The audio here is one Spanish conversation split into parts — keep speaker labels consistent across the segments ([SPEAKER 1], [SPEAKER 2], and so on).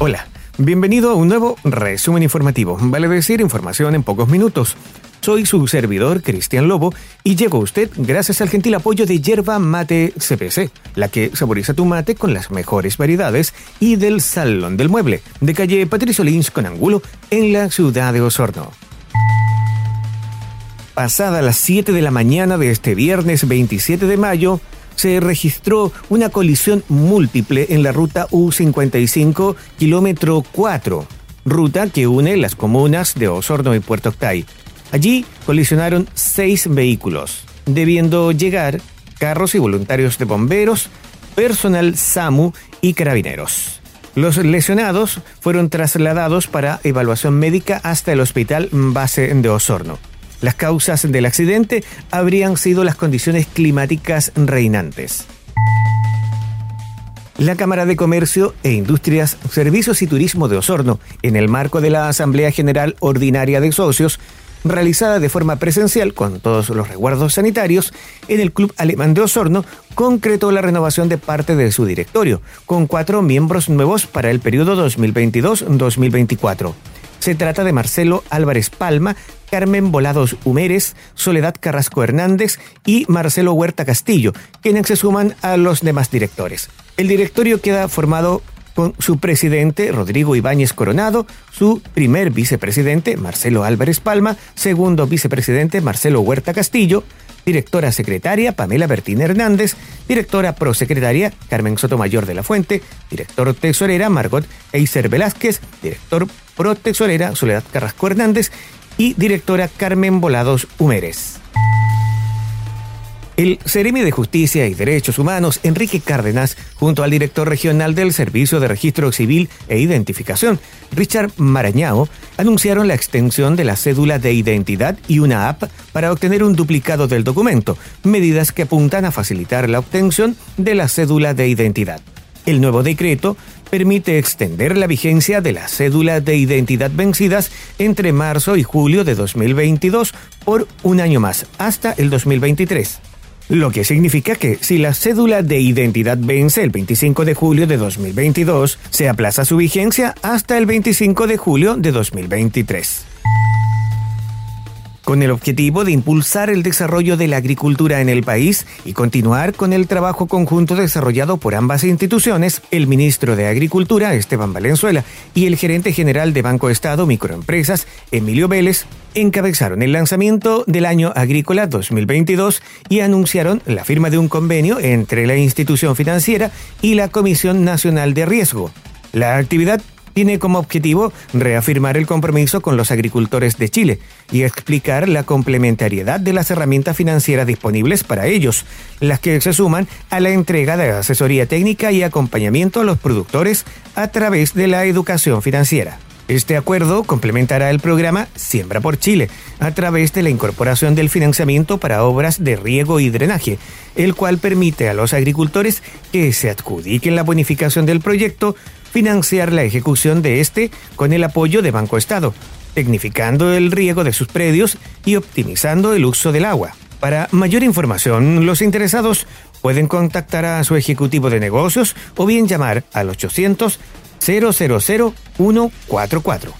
[SPEAKER 1] Hola, bienvenido a un nuevo resumen informativo, vale decir información en pocos minutos. Soy su servidor, Cristian Lobo, y llego a usted gracias al gentil apoyo de Yerba Mate CPC, la que saboriza tu mate con las mejores variedades, y del Salón del Mueble, de calle Patricio Lins con Angulo, en la ciudad de Osorno. Pasada las 7 de la mañana de este viernes 27 de mayo, se registró una colisión múltiple en la ruta U55, kilómetro 4, ruta que une las comunas de Osorno y Puerto Octay. Allí colisionaron 6 vehículos, debiendo llegar carros y voluntarios de bomberos, personal SAMU y carabineros. Los lesionados fueron trasladados para evaluación médica hasta el Hospital Base de Osorno. Las causas del accidente habrían sido las condiciones climáticas reinantes. La Cámara de Comercio e Industrias, Servicios y Turismo de Osorno, en el marco de la Asamblea General Ordinaria de Socios, realizada de forma presencial con todos los resguardos sanitarios, en el Club Alemán de Osorno, concretó la renovación de parte de su directorio, con 4 miembros nuevos para el periodo 2022-2024. Se trata de Marcelo Álvarez Palma, Carmen Volados Humérez, Soledad Carrasco Hernández y Marcelo Huerta Castillo, quienes se suman a los demás directores. El directorio queda formado con su presidente, Rodrigo Ibáñez Coronado, su primer vicepresidente, Marcelo Álvarez Palma, segundo vicepresidente, Marcelo Huerta Castillo, directora secretaria, Pamela Bertín Hernández, directora prosecretaria, Carmen Sotomayor de la Fuente, director tesorera, Margot Eiser Velázquez, director protesorera, Soledad Carrasco Hernández y directora Carmen Volados Humérez. El Seremi de Justicia y Derechos Humanos, Enrique Cárdenas, junto al director regional del Servicio de Registro Civil e Identificación, Richard Marañao, anunciaron la extensión de la cédula de identidad y una app para obtener un duplicado del documento, medidas que apuntan a facilitar la obtención de la cédula de identidad. El nuevo decreto permite extender la vigencia de la cédula de identidad vencidas entre marzo y julio de 2022 por un año más, hasta el 2023. Lo que significa que si la cédula de identidad vence el 25 de julio de 2022, se aplaza su vigencia hasta el 25 de julio de 2023. Con el objetivo de impulsar el desarrollo de la agricultura en el país y continuar con el trabajo conjunto desarrollado por ambas instituciones, el ministro de Agricultura, Esteban Valenzuela, y el gerente general de Banco Estado Microempresas, Emilio Vélez, encabezaron el lanzamiento del Año Agrícola 2022 y anunciaron la firma de un convenio entre la institución financiera y la Comisión Nacional de Riesgo. La actividad tiene como objetivo reafirmar el compromiso con los agricultores de Chile y explicar la complementariedad de las herramientas financieras disponibles para ellos, las que se suman a la entrega de asesoría técnica y acompañamiento a los productores a través de la educación financiera. Este acuerdo complementará el programa Siembra por Chile a través de la incorporación del financiamiento para obras de riego y drenaje, el cual permite a los agricultores que se adjudiquen la bonificación del proyecto financiar la ejecución de este con el apoyo de Banco Estado, tecnificando el riego de sus predios y optimizando el uso del agua. Para mayor información, los interesados pueden contactar a su ejecutivo de negocios o bien llamar al 800 000 144.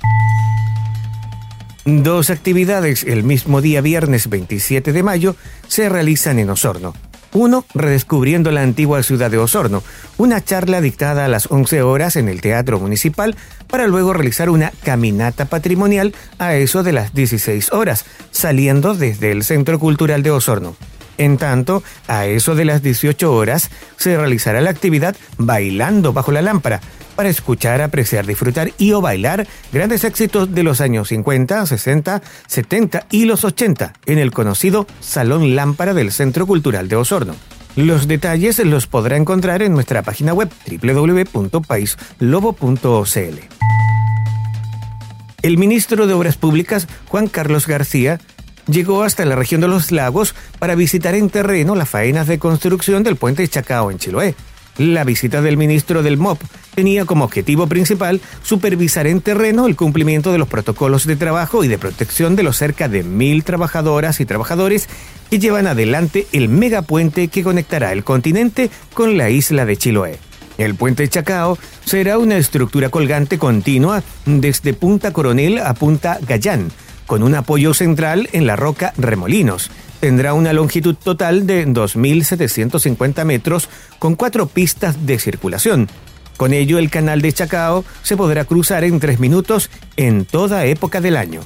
[SPEAKER 1] 2 actividades el mismo día viernes 27 de mayo se realizan en Osorno. 1. Redescubriendo la antigua ciudad de Osorno, una charla dictada a las 11 horas en el Teatro Municipal para luego realizar una caminata patrimonial a eso de las 16 horas, saliendo desde el Centro Cultural de Osorno. En tanto, a eso de las 18 horas se realizará la actividad Bailando bajo la lámpara, para escuchar, apreciar, disfrutar y o bailar grandes éxitos de los años 50, 60, 70 y los 80 en el conocido Salón Lámpara del Centro Cultural de Osorno. Los detalles los podrá encontrar en nuestra página web www.paislobo.cl. El ministro de Obras Públicas, Juan Carlos García, llegó hasta la región de los lagos para visitar en terreno las faenas de construcción del puente Chacao en Chiloé. La visita del ministro del MOP tenía como objetivo principal supervisar en terreno el cumplimiento de los protocolos de trabajo y de protección de los cerca de 1.000 trabajadoras y trabajadores que llevan adelante el megapuente que conectará el continente con la isla de Chiloé. El puente Chacao será una estructura colgante continua desde Punta Coronel a Punta Gallán, con un apoyo central en la roca Remolinos. Tendrá una longitud total de 2.750 metros con 4 pistas de circulación. Con ello, el canal de Chacao se podrá cruzar en 3 minutos en toda época del año.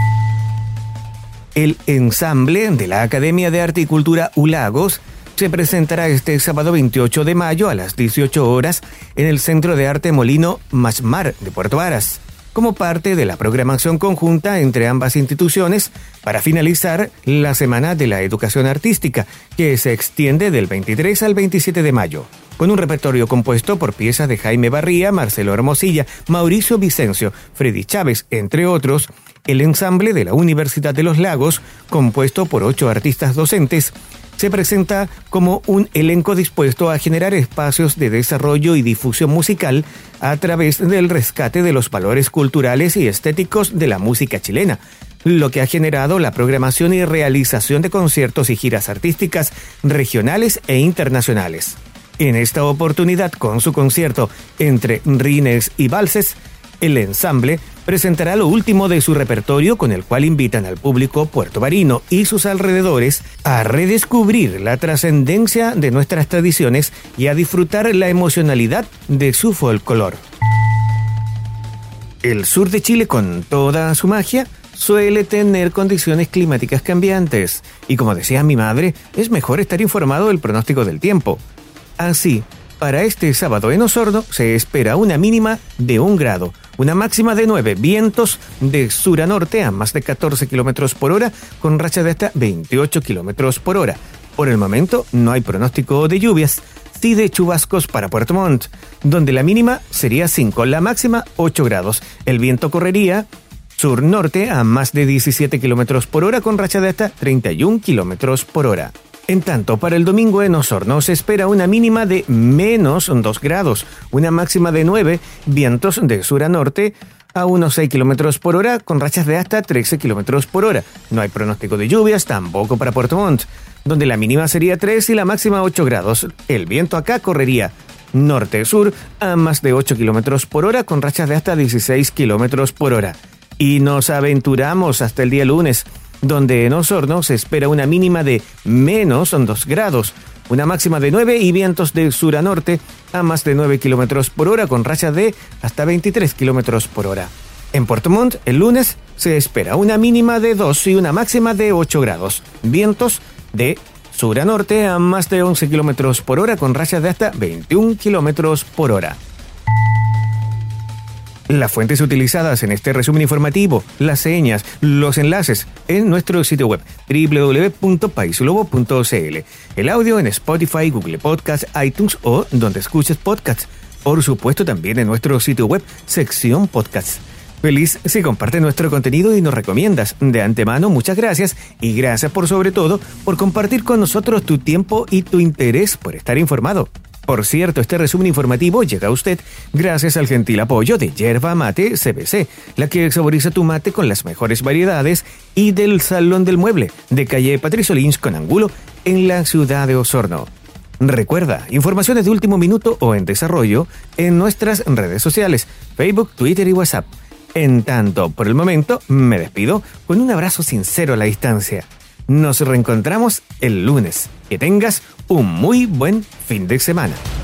[SPEAKER 1] El ensamble de la Academia de Arte y Cultura Ulagos se presentará este sábado 28 de mayo a las 18 horas en el Centro de Arte Molino Mashmar de Puerto Varas, como parte de la programación conjunta entre ambas instituciones para finalizar la Semana de la Educación Artística, que se extiende del 23 al 27 de mayo. Con un repertorio compuesto por piezas de Jaime Barría, Marcelo Hermosilla, Mauricio Vicencio, Freddy Chávez, entre otros, el ensamble de la Universidad de los Lagos, compuesto por 8 artistas docentes, se presenta como un elenco dispuesto a generar espacios de desarrollo y difusión musical a través del rescate de los valores culturales y estéticos de la música chilena, lo que ha generado la programación y realización de conciertos y giras artísticas regionales e internacionales. En esta oportunidad, con su concierto Entre Rines y Valses, el ensamble presentará lo último de su repertorio, con el cual invitan al público puertovarino y sus alrededores a redescubrir la trascendencia de nuestras tradiciones y a disfrutar la emocionalidad de su folclore. El sur de Chile, con toda su magia, suele tener condiciones climáticas cambiantes y, como decía mi madre, es mejor estar informado del pronóstico del tiempo. Así, para este sábado en Osorno se espera una mínima de 1 grado, una máxima de 9, vientos de sur a norte a más de 14 kilómetros por hora, con rachas de hasta 28 kilómetros por hora. Por el momento no hay pronóstico de lluvias, sí de chubascos para Puerto Montt, donde la mínima sería 5, la máxima 8 grados. El viento correría sur-norte a más de 17 kilómetros por hora, con rachas de hasta 31 kilómetros por hora. En tanto, para el domingo en Osorno se espera una mínima de menos 2 grados, una máxima de 9, vientos de sur a norte a unos 6 kilómetros por hora, con rachas de hasta 13 kilómetros por hora. No hay pronóstico de lluvias, tampoco para Puerto Montt, donde la mínima sería 3 y la máxima 8 grados. El viento acá correría norte-sur a más de 8 kilómetros por hora, con rachas de hasta 16 kilómetros por hora. Y nos aventuramos hasta el día lunes, donde en Osorno se espera una mínima de menos 2 grados, una máxima de 9 y vientos de sur a norte a más de 9 kilómetros por hora, con rachas de hasta 23 kilómetros por hora. En Puerto Montt, el lunes, se espera una mínima de 2 y una máxima de 8 grados, vientos de sur a norte a más de 11 kilómetros por hora, con rachas de hasta 21 kilómetros por hora. Las fuentes utilizadas en este resumen informativo, las señas, los enlaces en nuestro sitio web www.paislobo.cl, el audio en Spotify, Google Podcasts, iTunes o donde escuches podcasts. Por supuesto, también en nuestro sitio web, sección podcasts. Feliz si compartes nuestro contenido y nos recomiendas. De antemano, muchas gracias, y gracias por sobre todo por compartir con nosotros tu tiempo y tu interés por estar informado. Por cierto, este resumen informativo llega a usted gracias al gentil apoyo de Yerba Mate CBC, la que saboriza tu mate con las mejores variedades, y del Salón del Mueble, de calle Patricio Lynch con Angulo, en la ciudad de Osorno. Recuerda, informaciones de último minuto o en desarrollo en nuestras redes sociales, Facebook, Twitter y WhatsApp. En tanto, por el momento, me despido con un abrazo sincero a la distancia. Nos reencontramos el lunes. Que tengas un muy buen fin de semana.